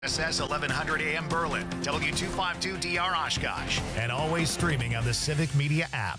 SS 1100 AM Berlin, W252DR Oshkosh, and always streaming on the Civic Media app.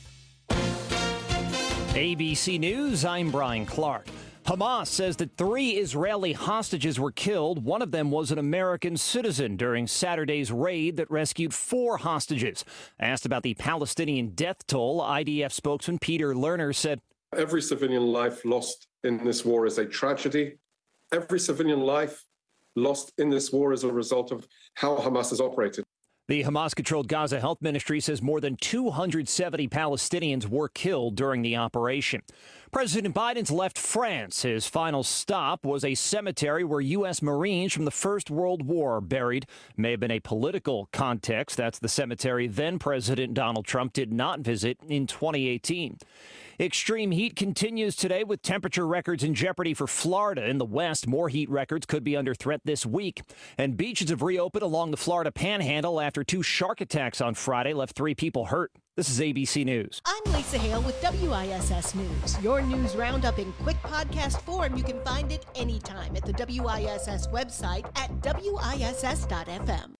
ABC News, I'm Brian Clark. Hamas says that 3 Israeli hostages were killed. One of them was an American citizen during Saturday's raid that rescued 4 hostages. Asked about the Palestinian death toll, IDF spokesman Peter Lerner said, "Every civilian life lost in this war is a tragedy. Every civilian life lost in this war as a result of how Hamas has operated." The Hamas-controlled Gaza Health Ministry says more than 270 Palestinians were killed during the operation. President Biden's left France. His final stop was a cemetery where U.S. Marines from the First World War are buried. May have been a political context. That's the cemetery then President Donald Trump did not visit in 2018. Extreme heat continues today with temperature records in jeopardy for Florida. In the west, more heat records could be under threat this week. And beaches have reopened along the Florida Panhandle after 2 shark attacks on Friday left 3 people hurt. This is ABC News. I'm Lisa Hale with WISS News. Your news roundup in quick podcast form. You can find it anytime at the WISS website at WISS.FM.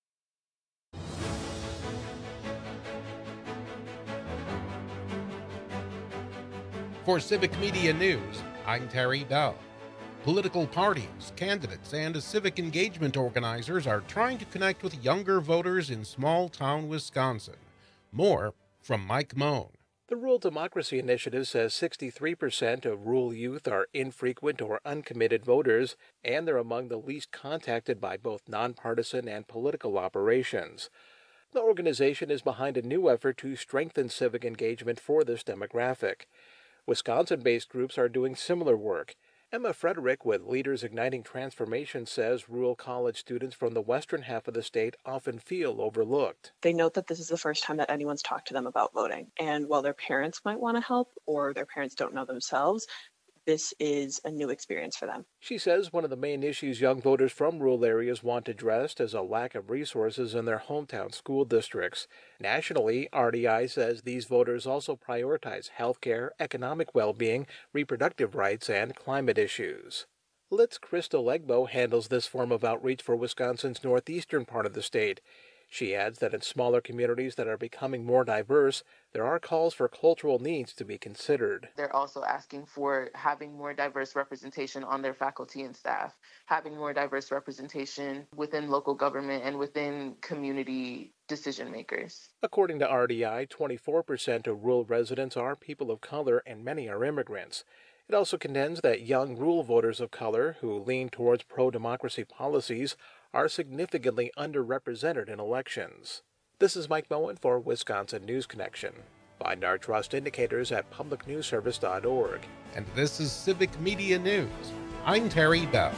For Civic Media News, I'm Terry Bell. Political parties, candidates, and civic engagement organizers are trying to connect with younger voters in small-town Wisconsin. More from Mike Moan. The Rural Democracy Initiative says 63% of rural youth are infrequent or uncommitted voters, and they're among the least contacted by both nonpartisan and political operations. The organization is behind a new effort to strengthen civic engagement for this demographic. Wisconsin-based groups are doing similar work. Emma Frederick with Leaders Igniting Transformation says rural college students from the western half of the state often feel overlooked. They note that this is the first time that anyone's talked to them about voting. And while their parents might want to help or their parents don't know themselves, this is a new experience for them. She says one of the main issues young voters from rural areas want addressed is a lack of resources in their hometown school districts. Nationally, RDI says these voters also prioritize healthcare, economic well-being, reproductive rights, and climate issues. Litz Crystal Egbo handles this form of outreach for Wisconsin's northeastern part of the state. She adds that in smaller communities that are becoming more diverse, there are calls for cultural needs to be considered. They're also asking for having more diverse representation on their faculty and staff, having more diverse representation within local government and within community decision makers. According to RDI, 24% of rural residents are people of color and many are immigrants. It also contends that young rural voters of color who lean towards pro-democracy policies are significantly underrepresented in elections. This is Mike Moen for Wisconsin News Connection. Find our trust indicators at publicnewsservice.org. And this is Civic Media News. I'm Terry Bell.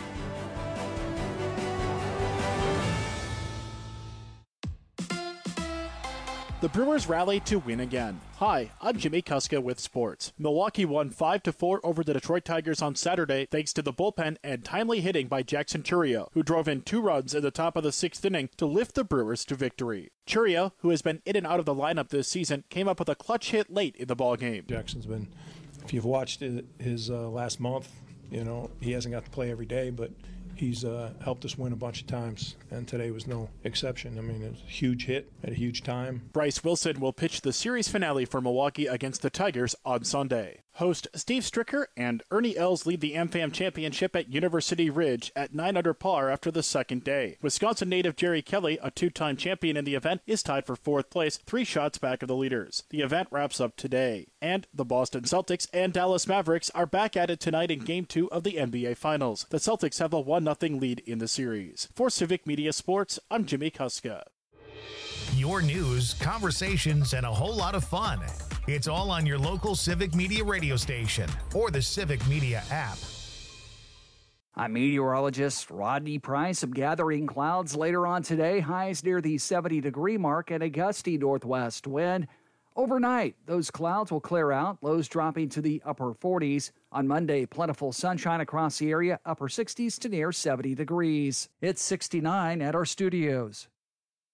The Brewers rallied to win again. Hi, I'm Jimmy Kuska with sports. Milwaukee won 5-4 over the Detroit Tigers on Saturday thanks to the bullpen and timely hitting by Jackson Chourio, who drove in 2 runs in the top of the 6th inning to lift the Brewers to victory. Chourio, who has been in and out of the lineup this season, came up with a clutch hit late in the ballgame. Jackson's been, if you've watched his last month, he hasn't got to play every day, but he's helped us win a bunch of times, and today was no exception. I mean, it was a huge hit at a huge time. Bryce Wilson will pitch the series finale for Milwaukee against the Tigers on Sunday. Host Steve Stricker and Ernie Els lead the AmFam Championship at University Ridge at 9 under par after the second day. Wisconsin native Jerry Kelly, a 2-time champion in the event, is tied for 4th place, 3 shots back of the leaders. The event wraps up today. And the Boston Celtics and Dallas Mavericks are back at it tonight in Game 2 of the NBA Finals. The Celtics have a 1-0 lead in the series. For Civic Media Sports, I'm Jimmy Kuska. Your news, conversations, and a whole lot of fun. It's all on your local Civic Media radio station or the Civic Media app. I'm meteorologist Rodney Price. Some gathering clouds later on today. Highs near the 70-degree mark and a gusty northwest wind. Overnight, those clouds will clear out, lows dropping to the upper 40s. On Monday, plentiful sunshine across the area, upper 60s to near 70 degrees. It's 69 at our studios.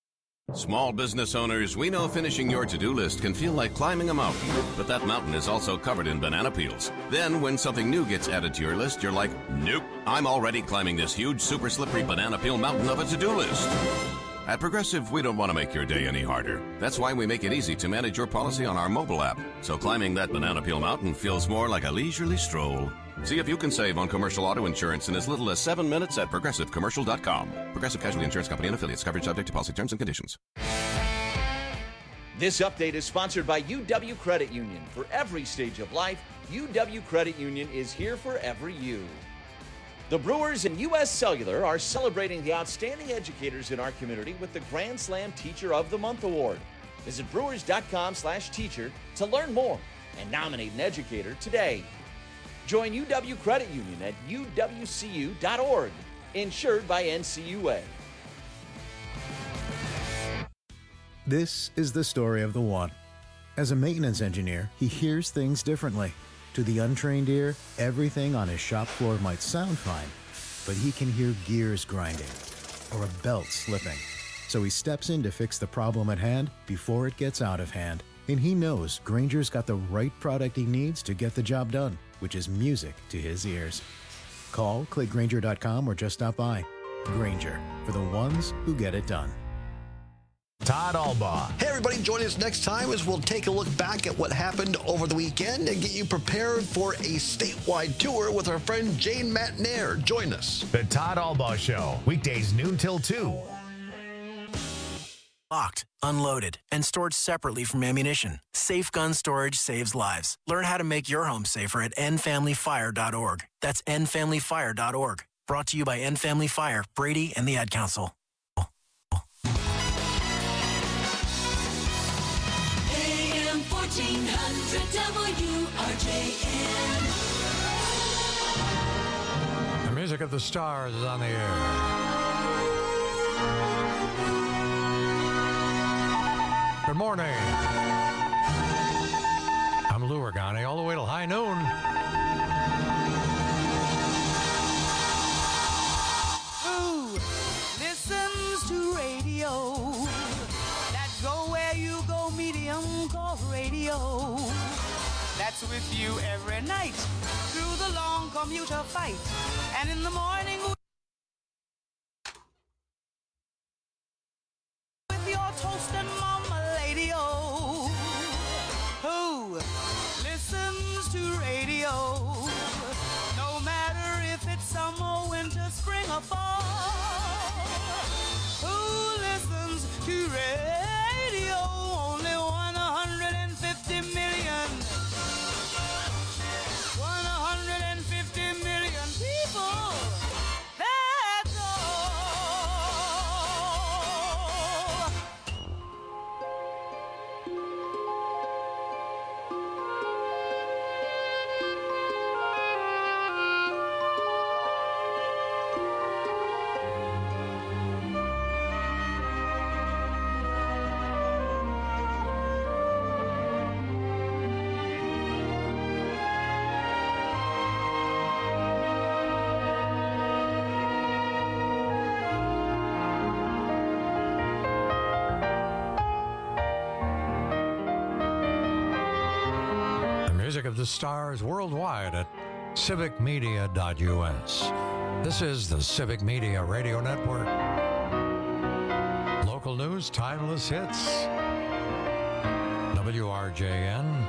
Small business owners, we know finishing your to-do list can feel like climbing a mountain, but that mountain is also covered in banana peels. Then when something new gets added to your list, you're like, nope, I'm already climbing this huge, super slippery banana peel mountain of a to-do list. At Progressive, we don't want to make your day any harder. That's why we make it easy to manage your policy on our mobile app, so climbing that banana peel mountain feels more like a leisurely stroll. See if you can save on commercial auto insurance in as little as 7 minutes at ProgressiveCommercial.com. Progressive Casualty Insurance Company and Affiliates. Coverage subject to policy terms and conditions. This update is sponsored by UW Credit Union. For every stage of life, UW Credit Union is here for every you. The Brewers and U.S. Cellular are celebrating the outstanding educators in our community with the Grand Slam Teacher of the Month Award. Visit brewers.com/teacher to learn more and nominate an educator today. Join UW Credit Union at uwcu.org, insured by NCUA. This is the story of the one. As a maintenance engineer, he hears things differently. To the untrained ear, everything on his shop floor might sound fine, but he can hear gears grinding or a belt slipping. So he steps in to fix the problem at hand before it gets out of hand. And he knows Grainger's got the right product he needs to get the job done, which is music to his ears. Call, click Grainger.com, or just stop by. Grainger, for the ones who get it done. Todd Albaugh. Hey, everybody, join us next time as we'll take a look back at what happened over the weekend and get you prepared for a statewide tour with our friend Jane Matnair. Join us. The Todd Albaugh Show, weekdays noon till 2. Locked, unloaded, and stored separately from ammunition. Safe gun storage saves lives. Learn how to make your home safer at endfamilyfire.org. That's endfamilyfire.org. Brought to you by End Family Fire, Brady, and the Ad Council. AM 1400 WRJN. The music of the stars is on the air. Good morning. I'm Lou Regani, all the way till high noon. Who listens to radio? That go where you go, medium called radio. That's with you every night through the long commuter fight. And in the morning with your toast and mama lady, oh. Who listens to radio? No matter if it's summer, winter, spring, or fall. Who listens to radio? Only 150 million. 150 million people. That's all. Music of the stars worldwide at civicmedia.us. This is the Civic Media Radio Network. Local news, timeless hits. WRJN.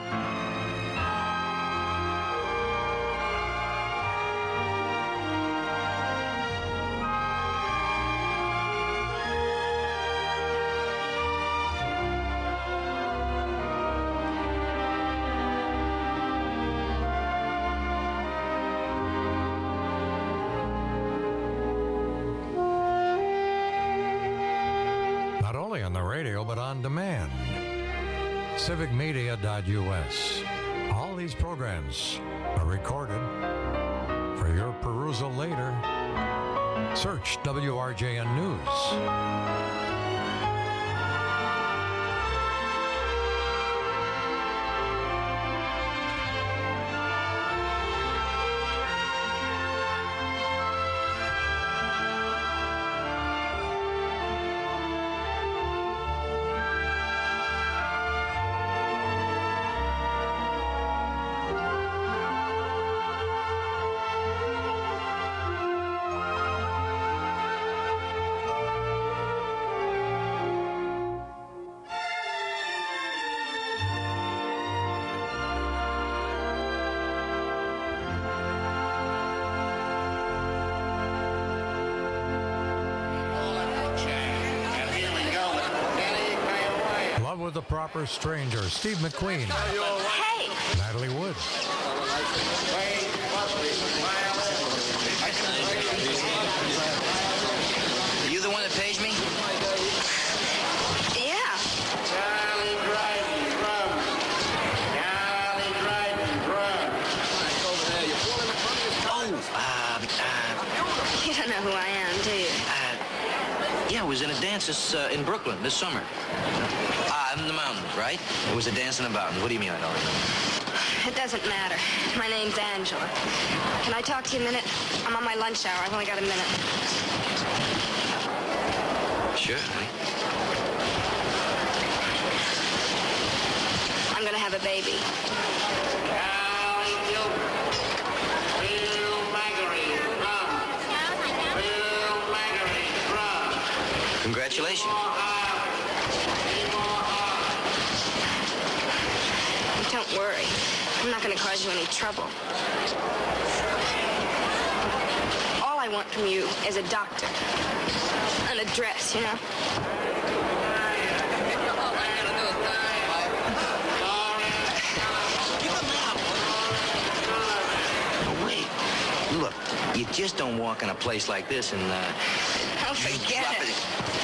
On the radio, but on demand. Civicmedia.us. All these programs are recorded for your perusal later. Search WRJN News. the Proper Stranger, Steve McQueen. Hey! Natalie Wood. Are you the one that pays me? Yeah. Charlie Dryden, drum. Charlie Dryden, drum. Over there, you're pulling the funniest. You don't know who I am, do you? Yeah, I was in a dance in Brooklyn this summer. In the mountains, right? It was a dance in the mountains. What do you mean I don't remember? It doesn't matter. My name's Angela. Can I talk to you a minute? I'm on my lunch hour. I've only got a minute. Sure, honey. I'm gonna have a baby. Congratulations. Don't worry. I'm not going to cause you any trouble. All I want from you is a doctor. An address, you know? Oh, wait. Look, you just don't walk in a place like this and, Oh, forget it.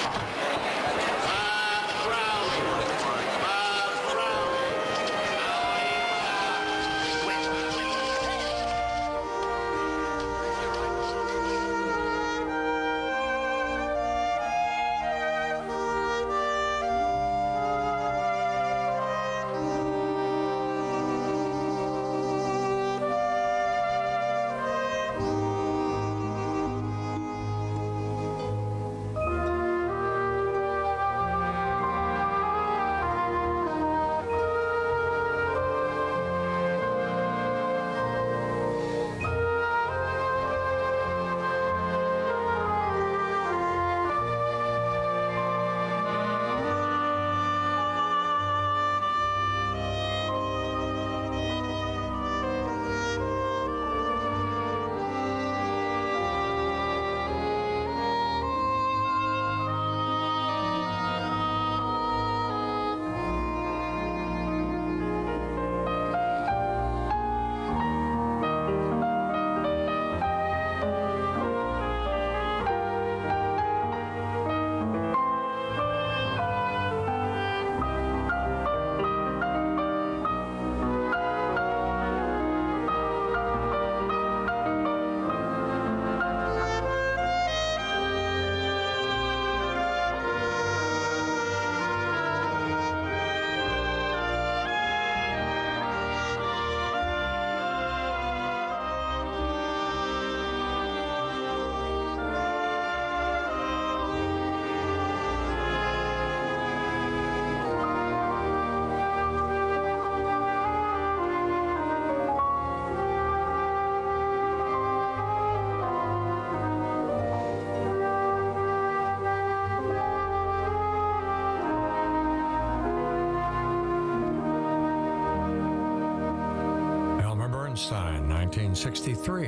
Bernstein, 1963.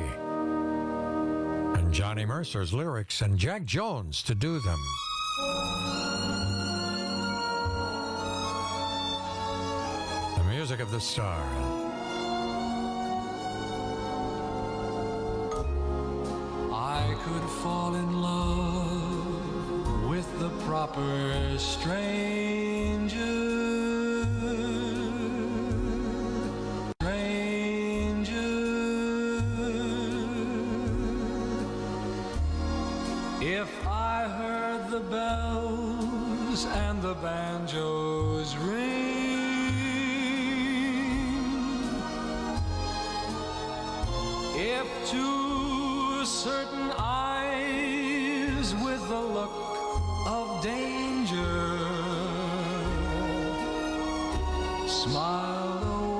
And Johnny Mercer's lyrics and Jack Jones to do them. The music of the stars. I could fall in love with the proper stranger. If I heard the bells and the banjos ring, if to certain eyes with the look of danger smiled a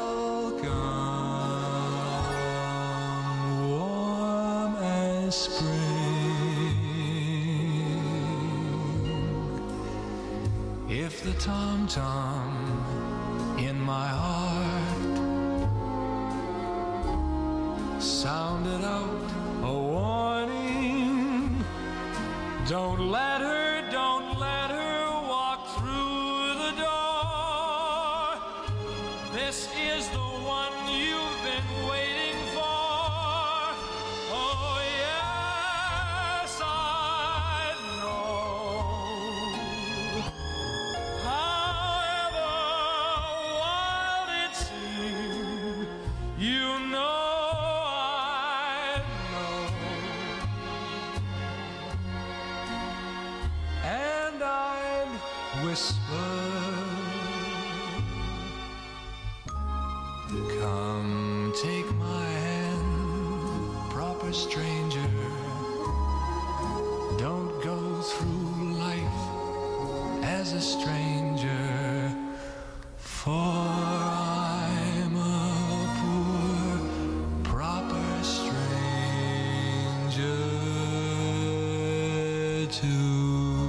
welcome warm as spring. If the tom-tom in my heart sounded out a warning, don't let her walk through the door. whisper. Come take my hand, proper stranger. Don't go through life as a stranger, for I'm a poor, proper stranger too.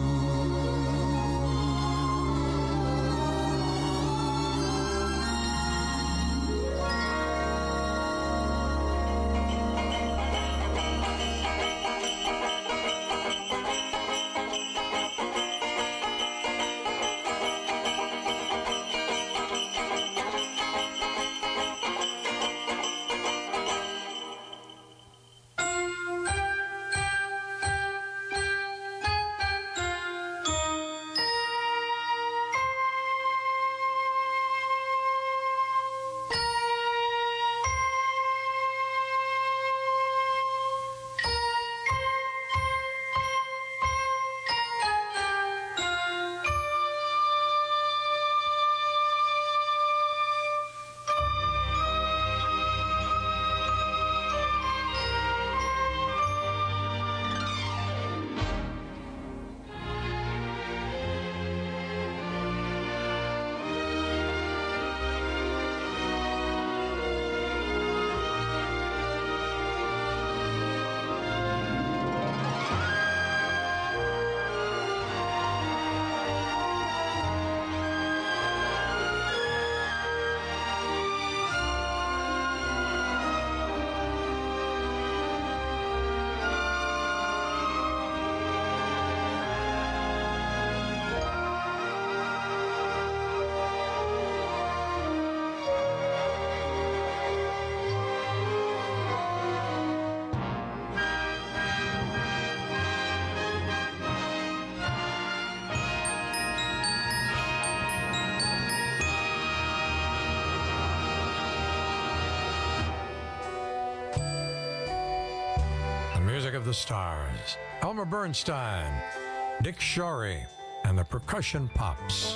Music of the Stars, Elmer Bernstein, Dick Shorey, and the Percussion Pops.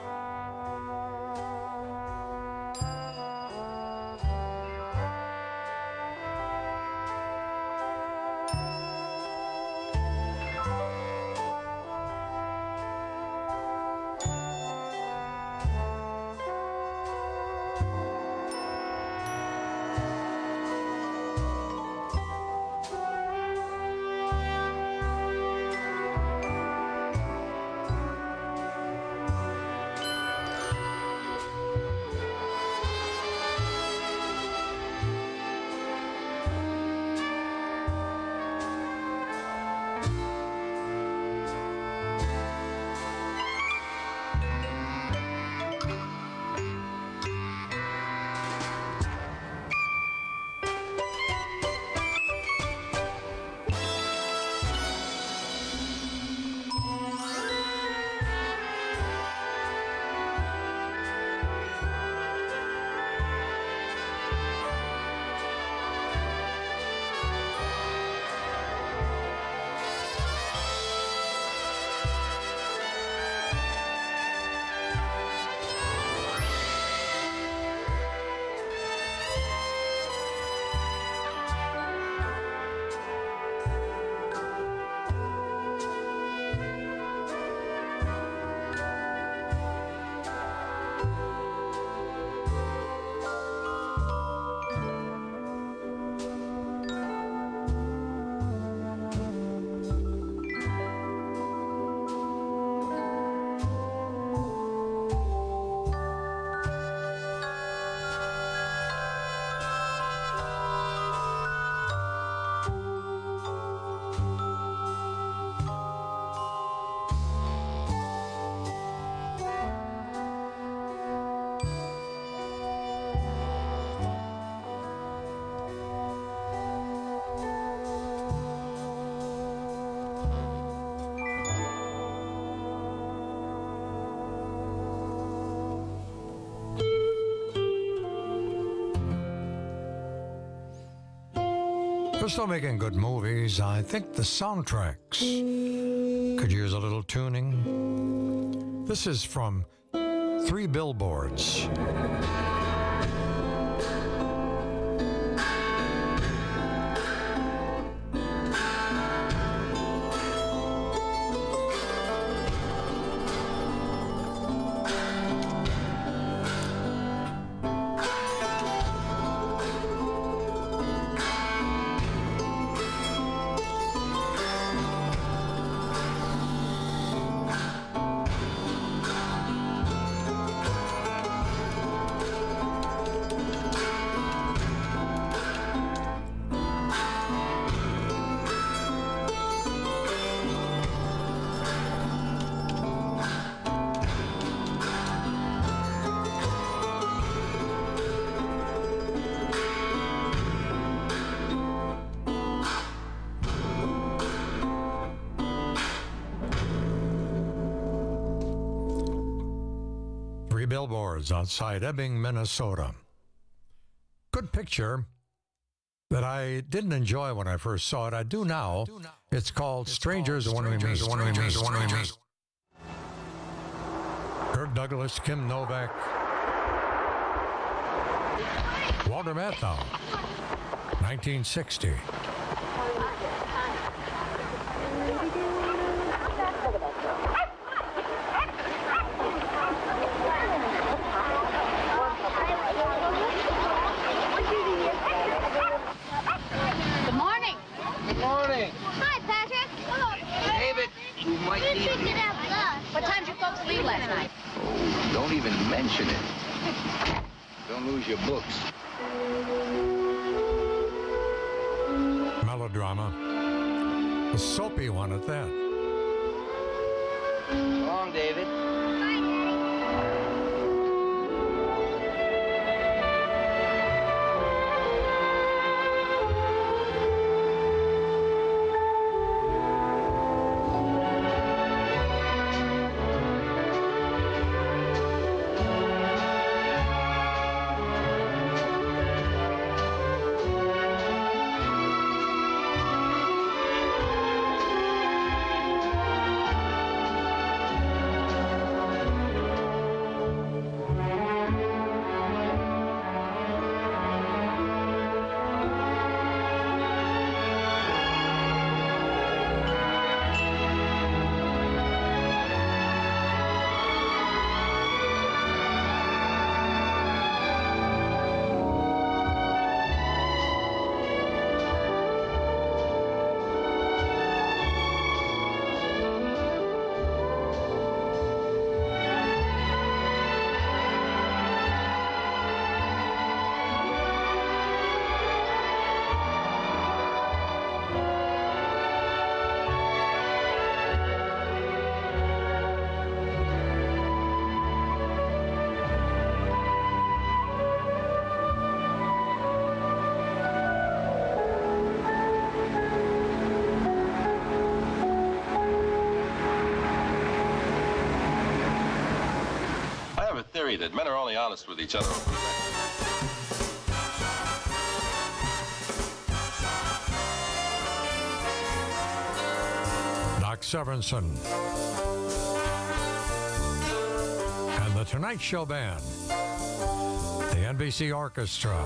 For still making good movies, I think the soundtracks could use a little tuning. This is from 3 Billboards. Billboards outside Ebbing, Minnesota. Good picture that I didn't enjoy when I first saw it. I do now. It's called Strangers When We Meet. Kirk Douglas, Kim Novak, Walter Matthau, 1960. Hi, Patrick. Hello. David, you might You need... picked it up with us. What time did you folks leave last night? Oh, don't even mention it. Don't lose your books. Melodrama. A soapy one at that. So long, David. Bye, Daddy. That men are only honest with each other. Doc Severinsen and the Tonight Show Band, the NBC Orchestra.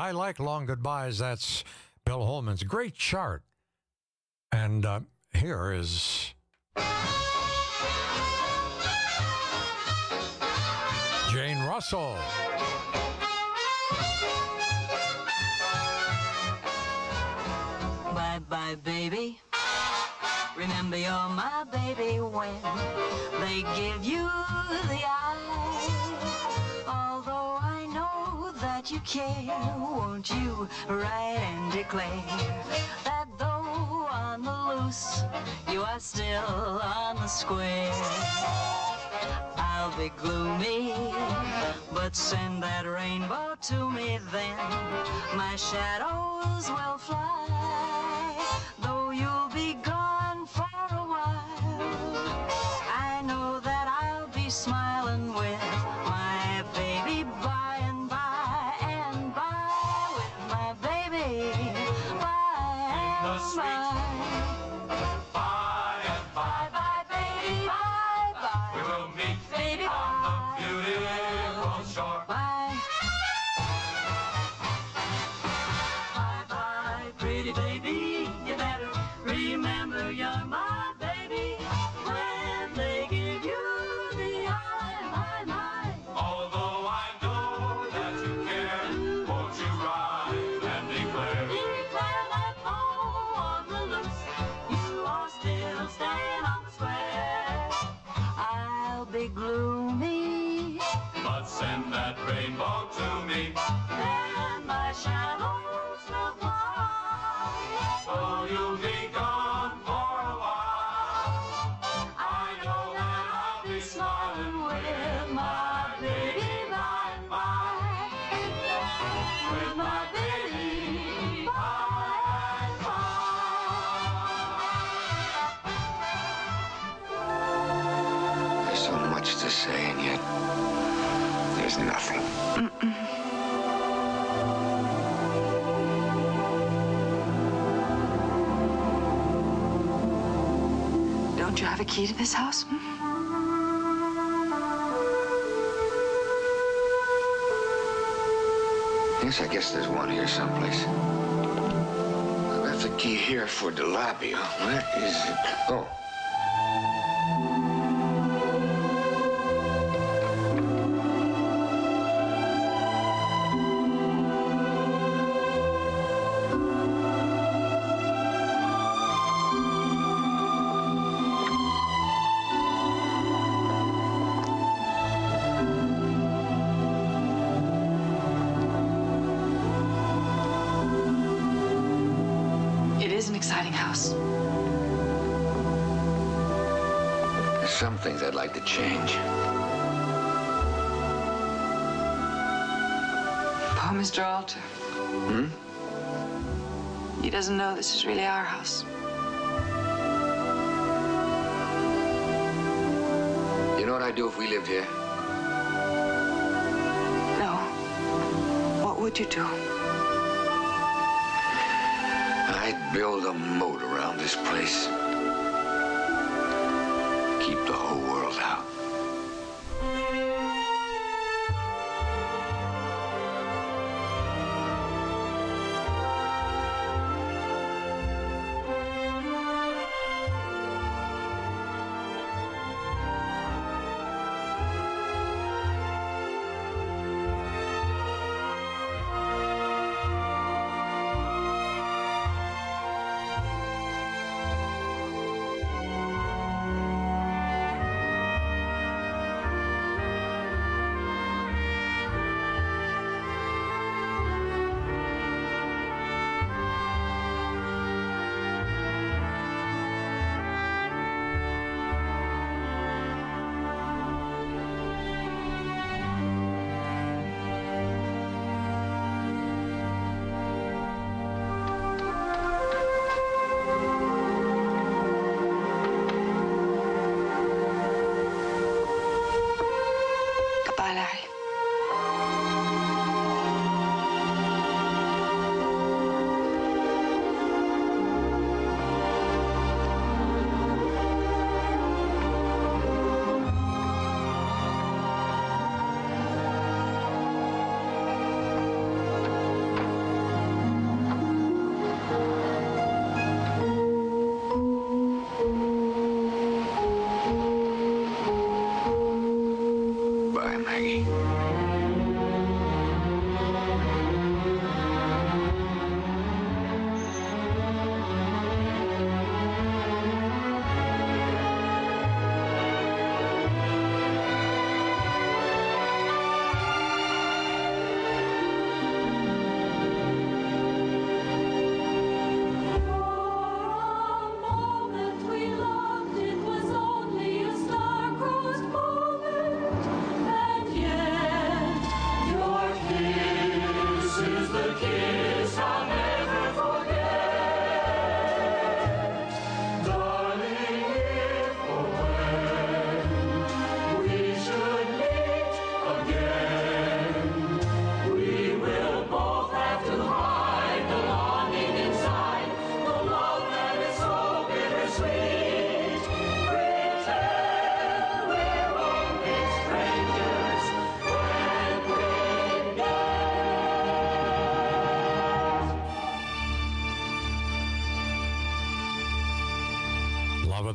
I like Long Goodbyes. That's Bill Holman's great chart. And here is Jane Russell. Bye-bye, baby. Remember you're my baby when they give you the eye. Although I know that you care, won't you write and declare that though on the loose, you are still on the square. I'll be gloomy, but send that rainbow to me then. My shadows will fly, though you'll be gone for a while. I know that I'll be smiling with my baby by and by, and by with my baby by and by. Gloomy, but send that rainbow to me, and my shadows will fly, so you'll be gone for a while. I know that I'll be smiling with my baby by and by, with my baby by and by. There's so much to say, and yet there's nothing. Don't you have a key to this house? Yes, I guess there's one here someplace. I left the key here for the lobby. Where is it? Oh. Exciting house. There's some things I'd like to change. Poor Mr. Alter. He doesn't know this is really our house. You know what I'd do if we lived here? No. What would you do? I'd build a moat around this place. Keep the whole world out.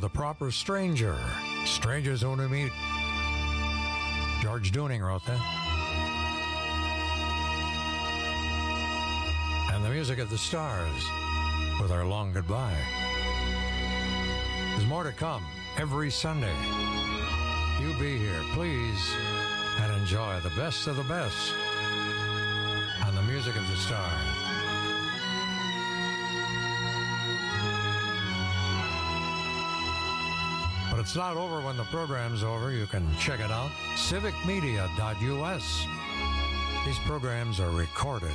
the proper stranger. Strangers only meet. George Dooning wrote that. And the music of the stars with our long goodbye. There's more to come every Sunday. You be here, please, and enjoy the best of the best on the music of the stars. But it's not over when the program's over. You can check it out. civicmedia.us. These programs are recorded.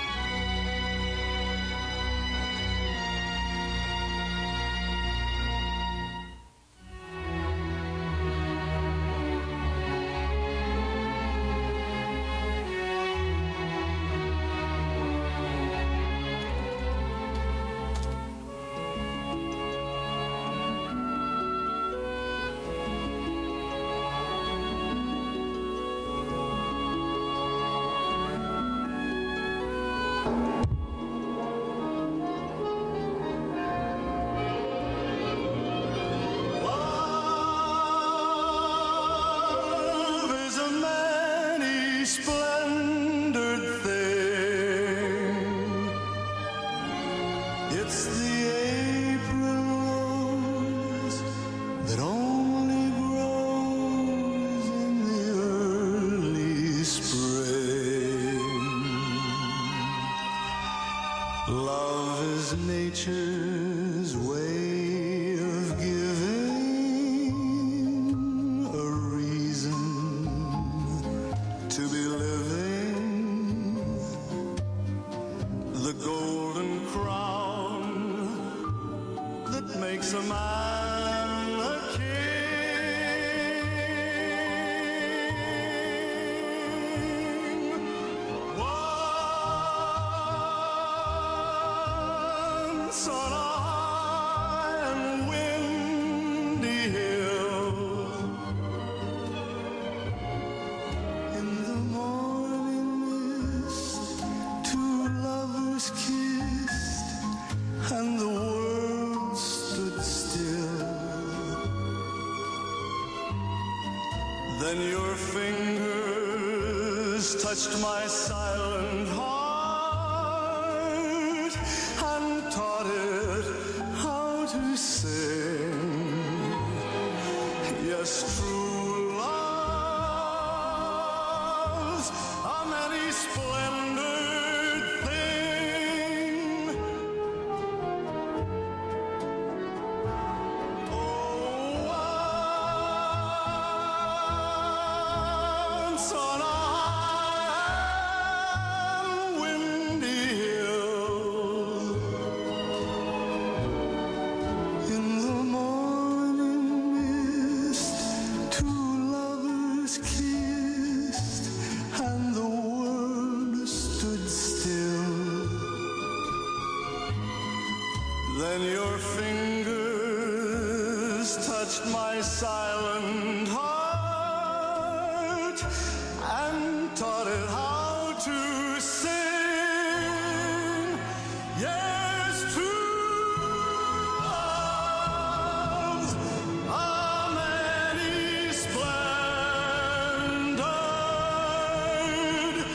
Touched my silent heart and taught it how to sing. Yes, true love's a many splendored thing. Oh, once on a my silent heart and taught it how to sing. Yes, true love's a many splendored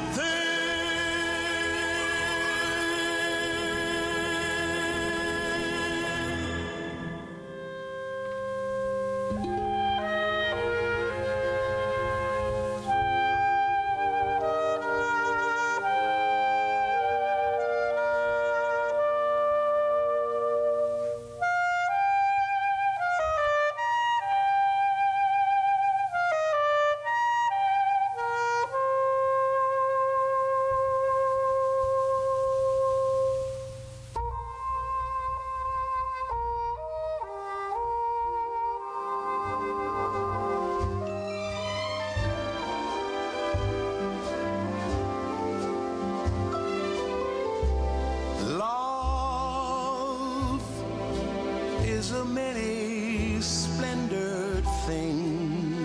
a many splendored thing.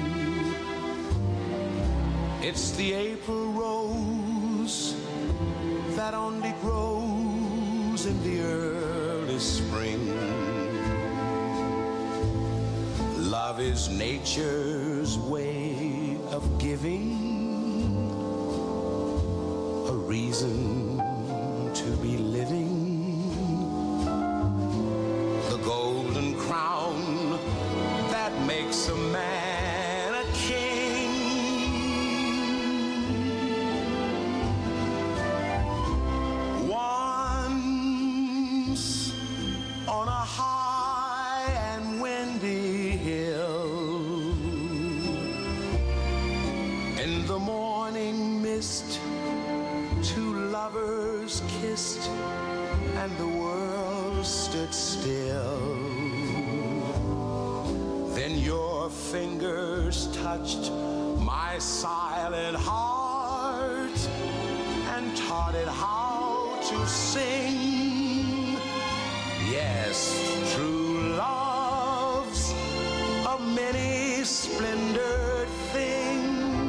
It's the April rose that only grows in the early spring. Love is nature's way of giving a reason to be living. The golden crown that makes a man a king. Once on a high and windy hill, in the morning mist, two lovers kissed and the world stood still. Then your fingers touched my silent heart and taught it how to sing. Yes, true love's a many splendored thing.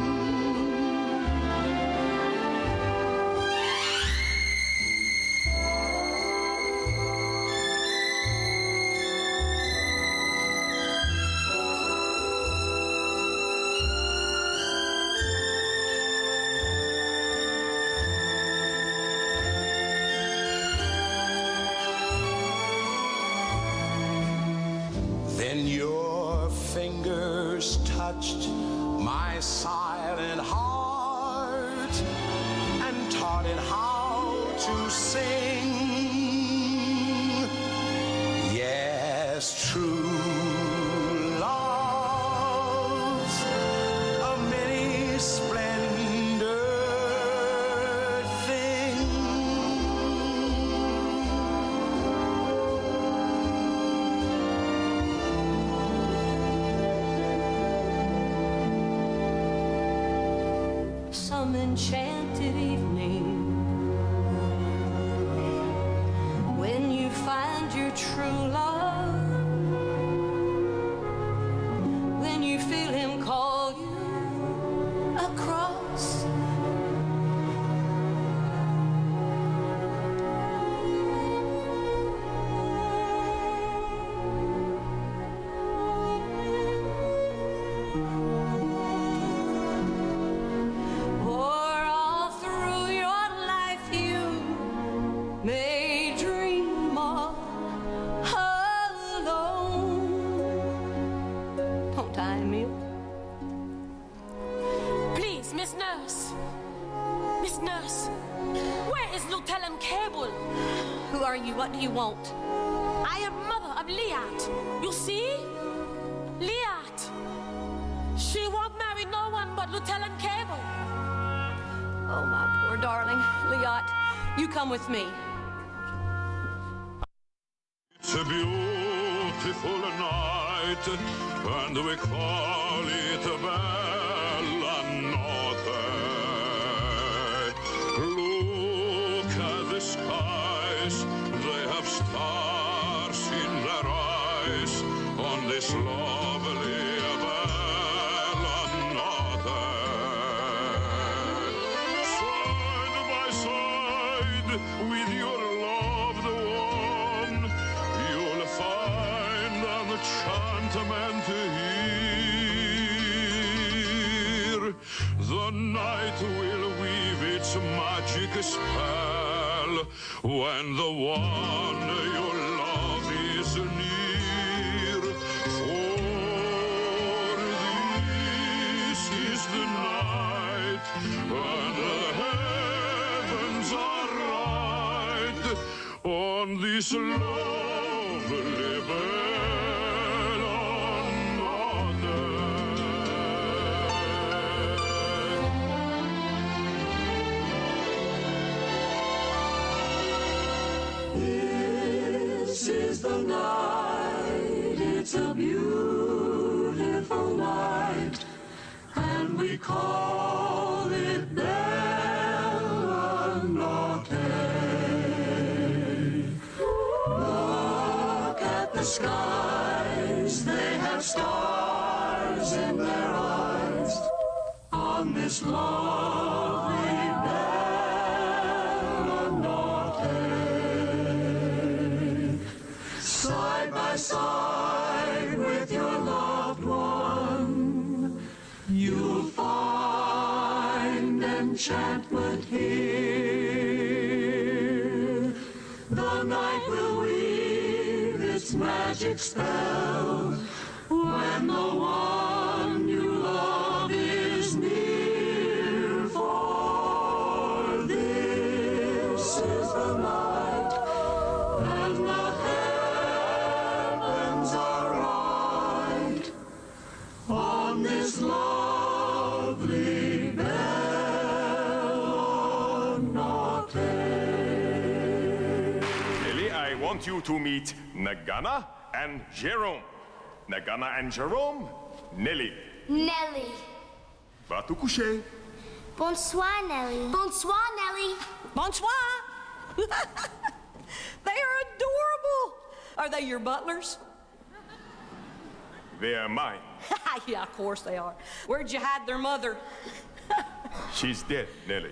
Then your fingers touched my silent heart and taught it how to sing. Yes, true love's a many splendored thing. Some enchanted evening, when you find your true love, when you feel him call you across. Or all through your life you may dream all alone. Don't tie me. Please, Miss Nurse. Miss Nurse, where is Lieutenant Cable? Who are you? What do you want? I am mother of Liat. You see? Liat. She won't marry no one but Lieutenant Cable. Oh, my poor darling. Liat, you come with me. It's a beautiful night, and we call it a bella notte. Look at the skies, they have stars in their eyes on this lovely bella notte. Side by side with your loved one, you'll find an enchantment here. The night will weave its magic spell when the one you love is near. For this is the night when the heavens are right on this lovely bella notte. This is the night, it's a beautiful night, and we call it Bella Notte. Look at the skies, they have stars in their eyes on this lovely Bella Notte. Side by side with your loved enchantment here. The night will weave its magic spell when the one you love is near. For this is the night, and the heavens are right on this lovely Bellanotte. Nelly, I want you to meet Nagana and Jerome. Nagana and Jerome, Nelly. Nelly. Va te coucher. Bonsoir, Nelly. Bonsoir, Nelly. Bonsoir. They are adorable. Are they your butlers? They are mine. Yeah, of course they are. Where'd you hide their mother? She's dead, Nelly.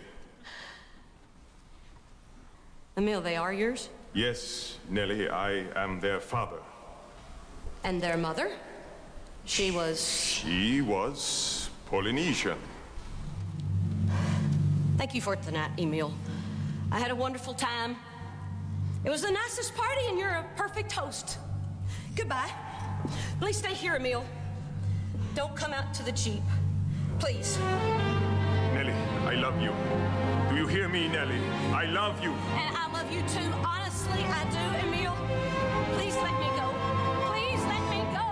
Emil, they are yours? Yes, Nelly, I am their father. And their mother? She was Polynesian. Thank you for tonight, Emil. I had a wonderful time. It was the nicest party, and you're a perfect host. Goodbye. Please stay here, Emil. Don't come out to the Jeep. Please. Nelly, I love you. Do you hear me, Nelly? I love you. And I love you too. Honestly, I do, Emil. Please let me go. Please let me go.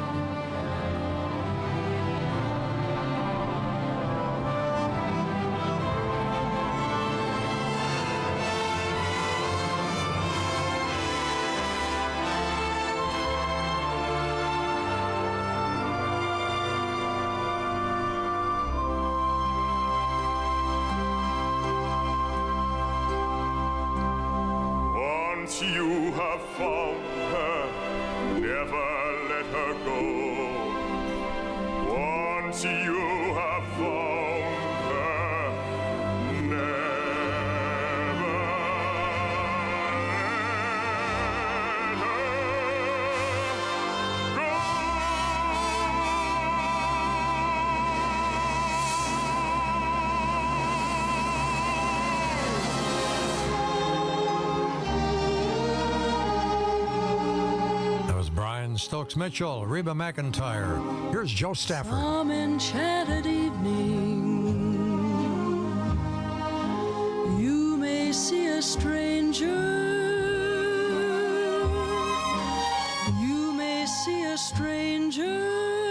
Once you have found her, never let her go. Once you have found her, never let her go. Brian Stokes Mitchell, Reba McEntire. Here's Joe Stafford. Some enchanted evening, you may see a stranger. You may see a stranger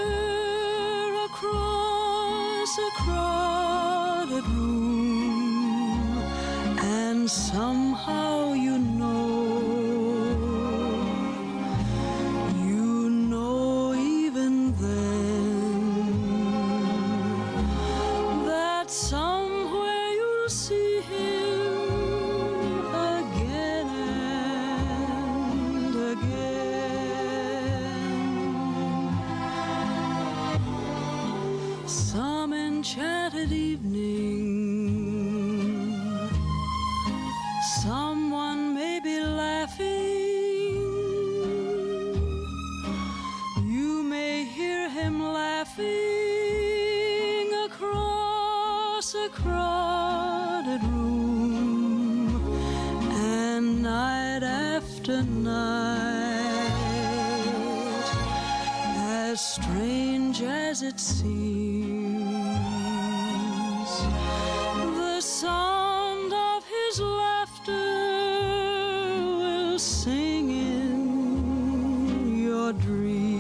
across a crowded room, and somehow you know. Somewhere you'll see him again and again. Some enchanted evening, someone may be laughing. You may hear him laughing a crowded room, and night after night, as strange as it seems, the sound of his laughter will sing in your dreams.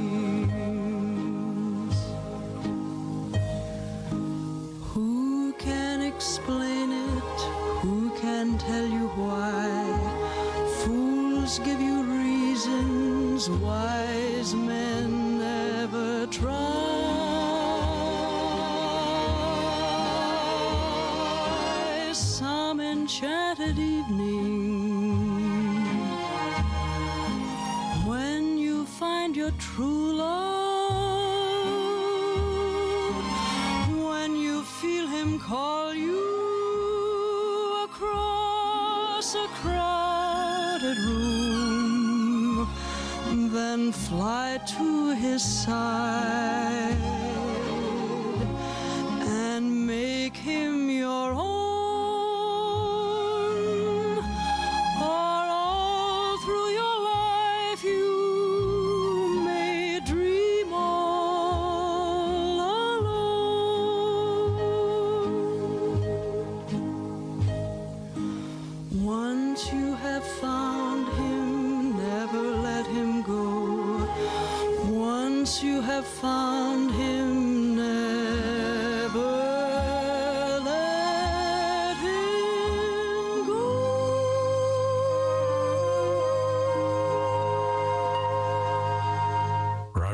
Explain it, who can tell you why? Fools give you reasons, wise men never try. Some enchanted evening, when you find your true love, when you feel him call you across a crowded room, then fly to his side and make him your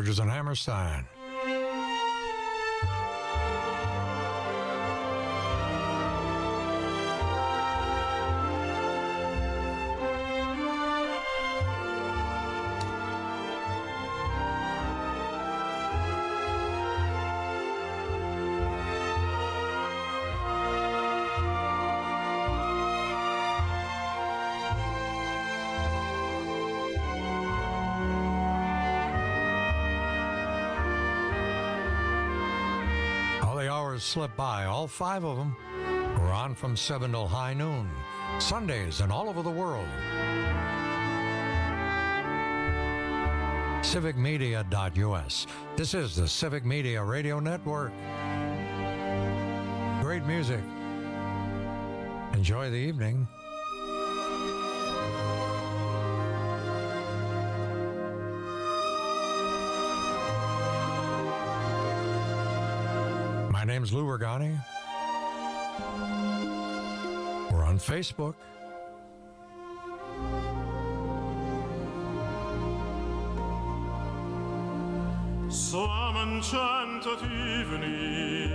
Rogers and Hammerstein. Slip by. All 5 of them were on from 7 till high noon, Sundays and all over the world. civicmedia.us. This is the Civic Media Radio Network. Great music. Enjoy the evening. My name's Lou Ragani. We're on Facebook. Some enchanted evening,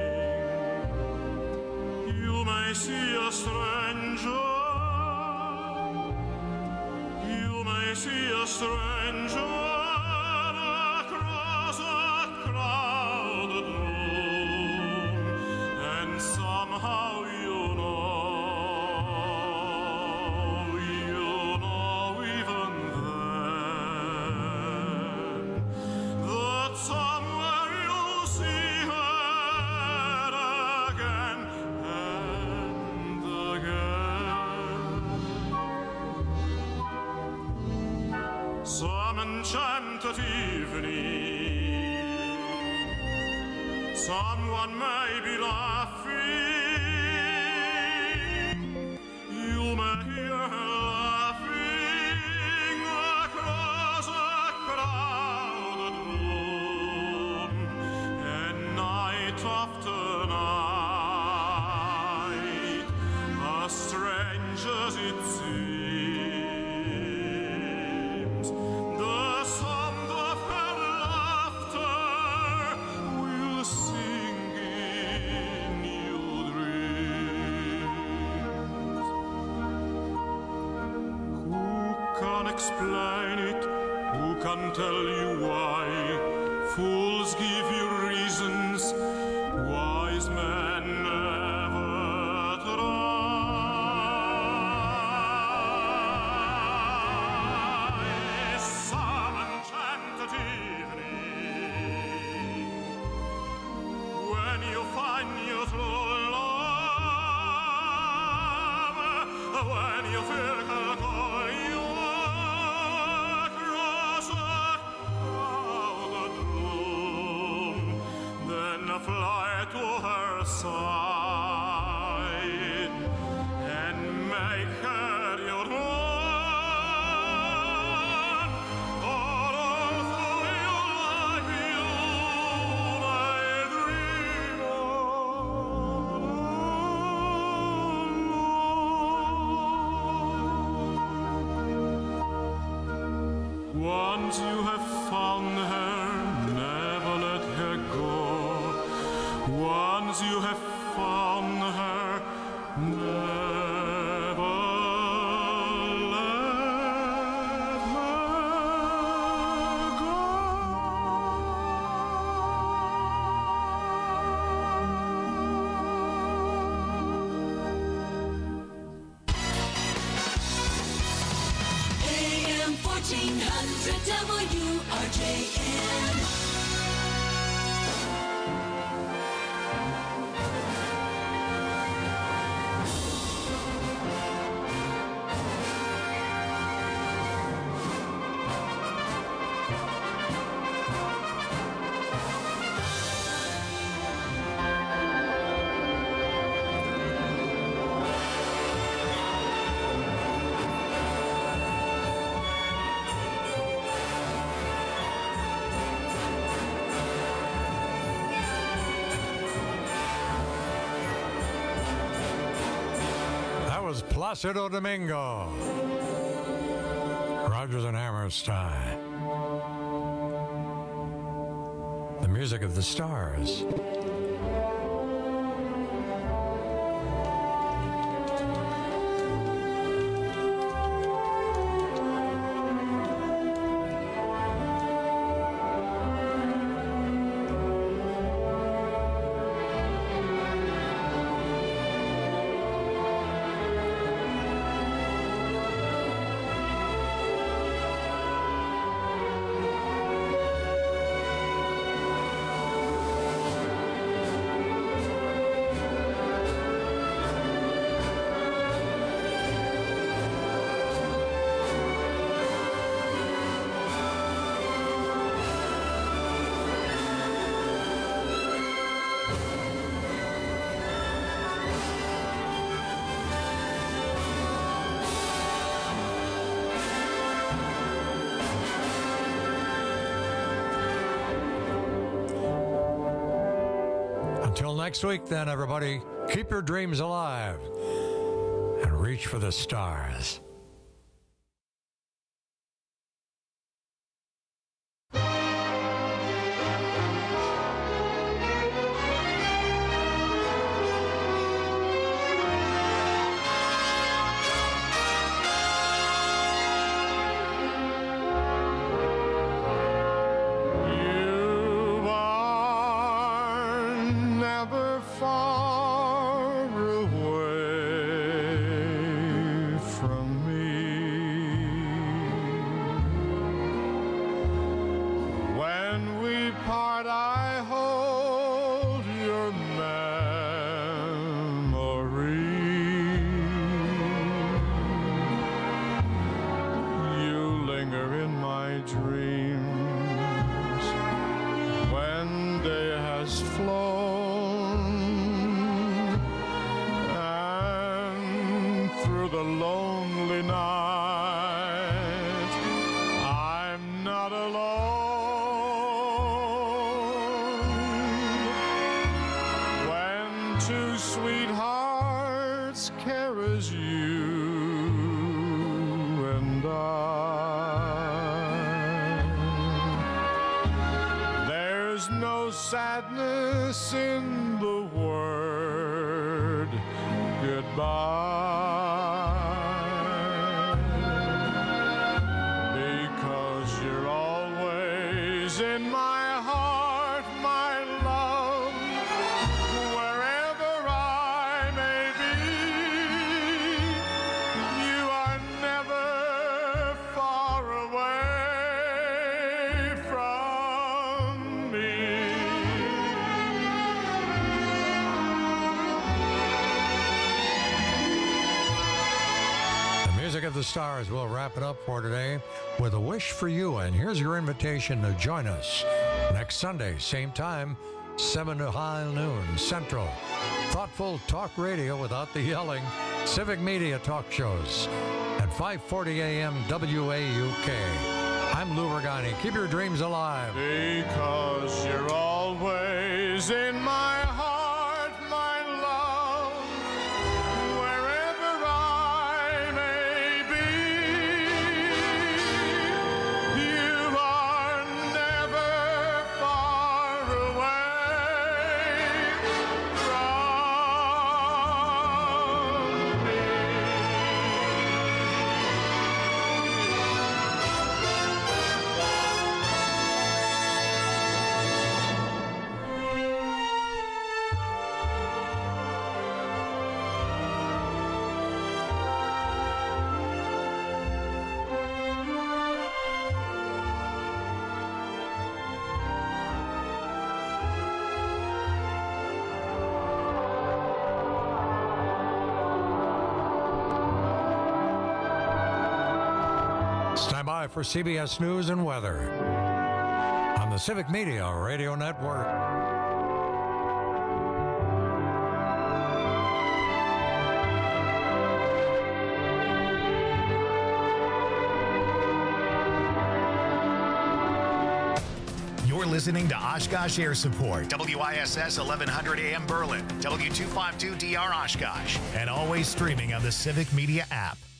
you may see a stranger. You may see a stranger across a crowded room, and somehow you know even then, that somewhere you'll see her again and again. Some enchanted evening, someone may be laughing. You may hear her laughing across a crowded room, and night after night, as strange as it seems, the sound of her laughter will sing in your dreams. Who can explain it? Who can tell you why? Fools give you reasons, wise men never try. Some enchanted evening, when you find your true love, when you feel her call you across a crowded room, then fly to her side and make her your own. All through your life you may dream alone. Once you have found her, never let her go. Once you have found her, never let her go. AM 1400 WRJN. Placido Domingo. Rogers and Hammerstein. music of the stars. Until next week, then, everybody, keep your dreams alive and reach for the stars. Sadness in the word goodbye, because you're always in my heart, my love, wherever I may be. You are never far away from me. Music of the Stars will wrap it up for today with a wish for you. And here's your invitation to join us next Sunday, same time, 7 to high noon Central. Thoughtful talk radio without the yelling, civic media talk shows at 5:40 a.m. WAUK. I'm Lou Regani. Keep your dreams alive. Because you're always in my heart, my love, wherever I may be. You are never far away from me. Stand by for CBS News and Weather on the Civic Media Radio Network. You're listening to Oshkosh Air Support, WISS 1100 AM Berlin, W252DR Oshkosh, and always streaming on the Civic Media app.